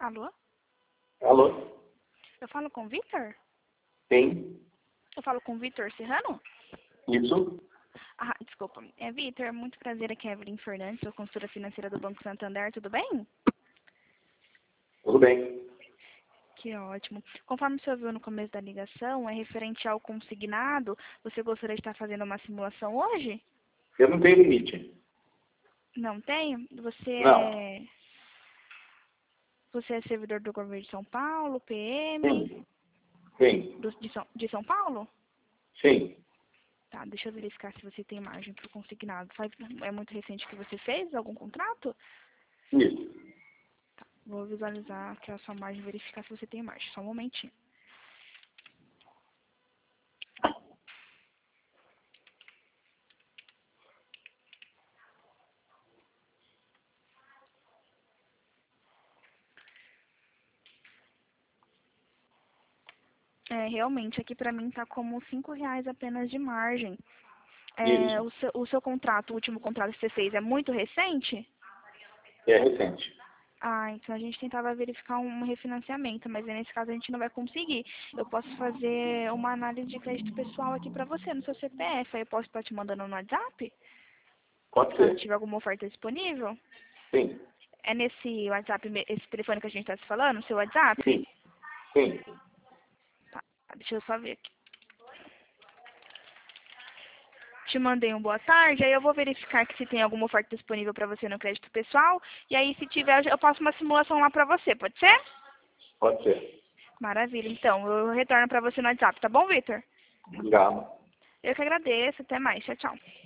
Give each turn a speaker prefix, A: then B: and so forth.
A: Alô?
B: Alô?
A: Eu falo com o Vitor?
B: Sim,
A: Eu falo com o Vitor Serrano?
B: isso?
A: Ah, desculpa. Vitor, muito prazer, aqui é Evelyn Fernandes, sou consultora financeira do Banco Santander, tudo bem?
B: Tudo bem.
A: Que ótimo. Conforme o senhor viu no começo da ligação, é referente ao consignado, você gostaria de estar fazendo uma simulação hoje?
B: Eu não tenho limite.
A: Não tem?
B: Não.
A: Você é servidor do governo de São Paulo, PM,
B: Sim. Sim.
A: de São Paulo?
B: Sim.
A: Tá, deixa eu verificar se você tem margem para o consignado. É muito recente que você fez algum contrato?
B: Isso.
A: Tá, vou visualizar aqui a sua margem e verificar se você tem margem. Só um momentinho. Realmente, aqui para mim tá como R$ 5 apenas de margem.
B: Isso.
A: O seu contrato, o último contrato que você fez, é muito recente?
B: É recente.
A: Ah, então a gente tentava verificar um refinanciamento, mas aí nesse caso a gente não vai conseguir. Eu posso fazer uma análise de crédito pessoal aqui para você no seu CPF. Aí eu posso estar te mandando no WhatsApp,
B: Pode
A: caso
B: ser.
A: tiver alguma oferta disponível.
B: Sim.
A: É nesse WhatsApp, esse telefone que a gente está se falando, seu WhatsApp?
B: Sim. Sim.
A: Tá, deixa eu só ver aqui. Te mandei um boa tarde, aí eu vou verificar que se tem alguma oferta disponível para você no crédito pessoal. E aí, se tiver, eu faço uma simulação lá para você, pode ser?
B: Pode ser.
A: Maravilha, então, eu retorno para você no WhatsApp, tá bom, Vitor?
B: Obrigado.
A: Eu que agradeço, até mais, tchau, tchau.